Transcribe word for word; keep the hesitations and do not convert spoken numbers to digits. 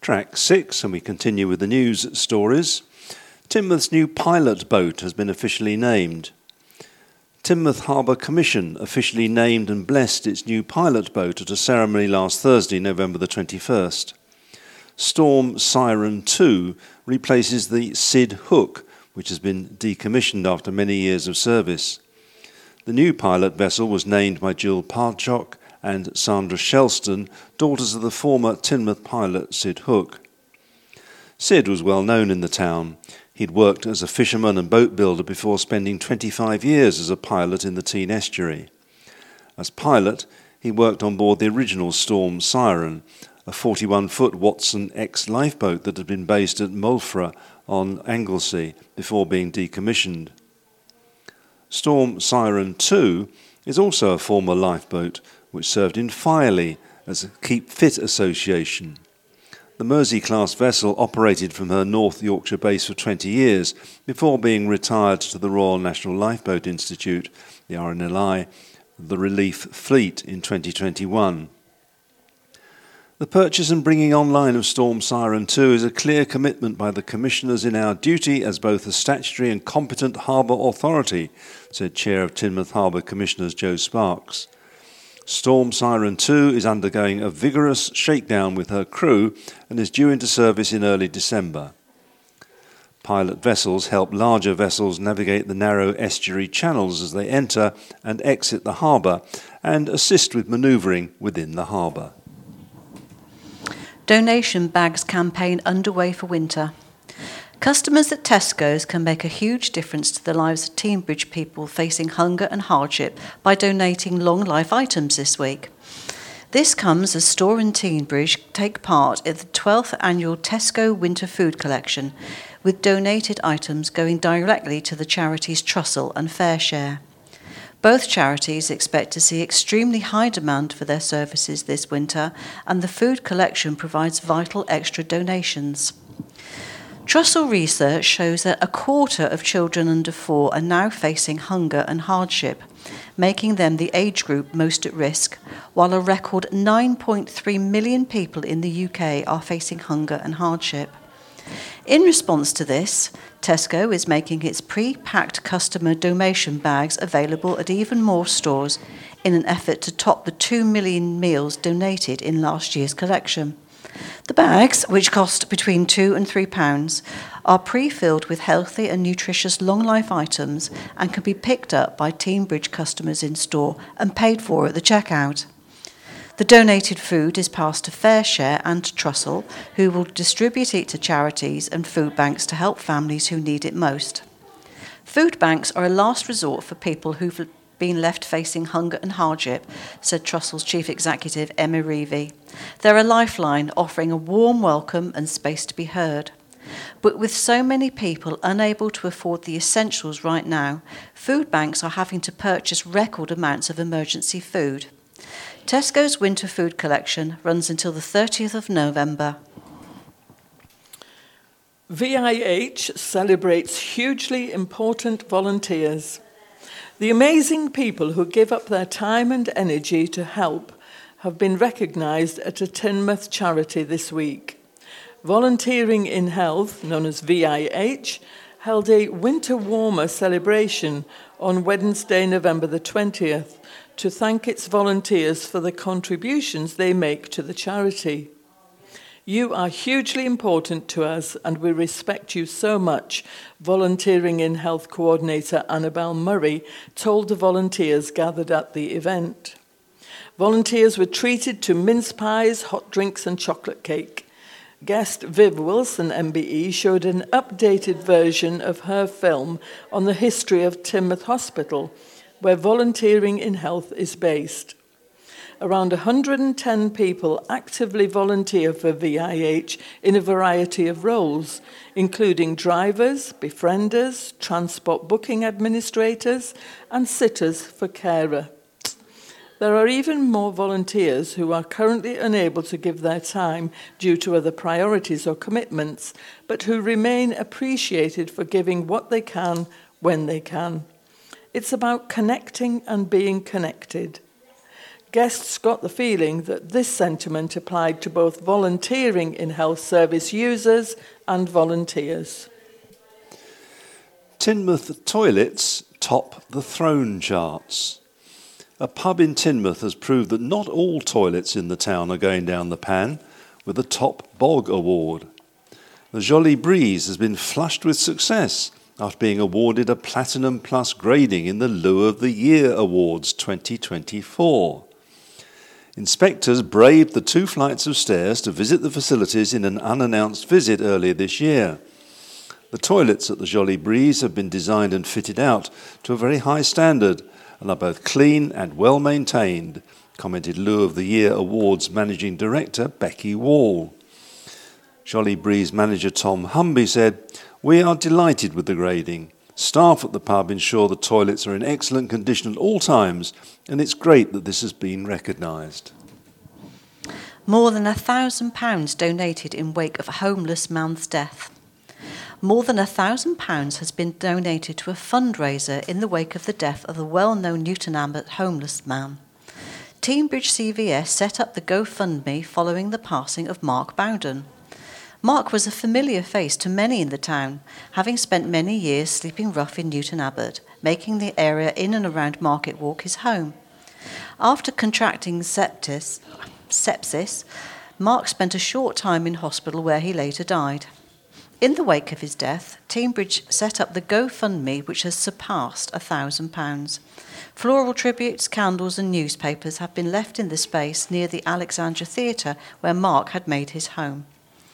Track six, and we continue with the news stories. Teignmouth's new pilot boat has been officially named. Teignmouth Harbour Commission officially named and blessed its new pilot boat at a ceremony last Thursday, November the twenty-first. Storm Siren two replaces the Sid Hook, which has been decommissioned after many years of service. The new pilot vessel was named by Jill Parchok and Sandra Shelston, daughters of the former Teignmouth pilot Sid Hook. Sid was well known in the town. He'd worked as a fisherman and boat builder before spending twenty-five years as a pilot in the Tees estuary. As pilot, he worked on board the original Storm Siren, a forty-one-foot Watson X lifeboat that had been based at Mulfra on Anglesey before being decommissioned. Storm Siren two is also a former lifeboat which served in Firely as a Keep Fit association. The Mersey-class vessel operated from her North Yorkshire base for twenty years before being retired to the Royal National Lifeboat Institute, the R N L I, the Relief Fleet in twenty twenty-one. The purchase and bringing online of Storm Siren two is a clear commitment by the Commissioners in our duty as both a statutory and competent harbour authority, said Chair of Teignmouth Harbour Commissioners Joe Sparks. Storm Siren two is undergoing a vigorous shakedown with her crew and is due into service in early December. Pilot vessels help larger vessels navigate the narrow estuary channels as they enter and exit the harbour and assist with manoeuvring within the harbour. Donation bags campaign underway for winter. Customers at Tesco's can make a huge difference to the lives of Teignbridge people facing hunger and hardship by donating long-life items this week. This comes as Store and Teignbridge take part in the twelfth annual Tesco Winter Food Collection, with donated items going directly to the charities Trussell and Fairshare. Both charities expect to see extremely high demand for their services this winter, and the food collection provides vital extra donations. Trussell research shows that a quarter of children under four are now facing hunger and hardship, making them the age group most at risk, while a record nine point three million people in the U K are facing hunger and hardship. In response to this, Tesco is making its pre-packed customer donation bags available at even more stores in an effort to top the two million meals donated in last year's collection. The bags, which cost between two and three pounds, are pre-filled with healthy and nutritious long-life items and can be picked up by Teignbridge customers in store and paid for at the checkout. The donated food is passed to Fairshare and Trussell, who will distribute it to charities and food banks to help families who need it most. Food banks are a last resort for people who've been left facing hunger and hardship, said Trussell's Chief Executive Emma Reevy. They're a lifeline offering a warm welcome and space to be heard. But with so many people unable to afford the essentials right now, food banks are having to purchase record amounts of emergency food. Tesco's winter food collection runs until the thirtieth of November. V I H celebrates hugely important volunteers. The amazing people who give up their time and energy to help have been recognised at a Teignmouth charity this week. Volunteering in Health, known as V I H, held a winter warmer celebration on Wednesday, November the twentieth, to thank its volunteers for the contributions they make to the charity. You are hugely important to us and we respect you so much, Volunteering in Health Coordinator Annabelle Murray told the volunteers gathered at the event. Volunteers were treated to mince pies, hot drinks and chocolate cake. Guest Viv Wilson M B E showed an updated version of her film on the history of Teignmouth Hospital, where Volunteering in Health is based. Around one hundred ten people actively volunteer for V I H in a variety of roles, including drivers, befrienders, transport booking administrators, and sitters for carer. There are even more volunteers who are currently unable to give their time due to other priorities or commitments, but who remain appreciated for giving what they can when they can. It's about connecting and being connected. guests got the feeling that this sentiment applied to both volunteering in health service users and volunteers. Teignmouth toilets top the throne charts. A pub in Teignmouth has proved that not all toilets in the town are going down the pan, with a Top Bog award. The Jolly Breeze has been flushed with success after being awarded a Platinum Plus grading in the Loo of the Year Awards twenty twenty-four. Inspectors braved the two flights of stairs to visit the facilities in an unannounced visit earlier this year. The toilets at the Jolly Breeze have been designed and fitted out to a very high standard and are both clean and well maintained, commented Loo of the Year Awards Managing Director Becky Wall. Jolly Breeze manager Tom Humby said, "We are delighted with the grading. Staff at the pub ensure the toilets are in excellent condition at all times, and it's great that this has been recognised." More than a thousand pounds donated in wake of a homeless man's death. More than a thousand pounds has been donated to a fundraiser in the wake of the death of the well-known Newton Abbot homeless man. Teignbridge C V S set up the GoFundMe following the passing of Mark Bowden. Mark was a familiar face to many in the town, having spent many years sleeping rough in Newton Abbot, making the area in and around Market Walk his home. After contracting septis, sepsis, Mark spent a short time in hospital where he later died. In the wake of his death, Teignbridge set up the GoFundMe, which has surpassed a thousand pounds. Floral tributes, candles and newspapers have been left in the space near the Alexandra Theatre where Mark had made his home.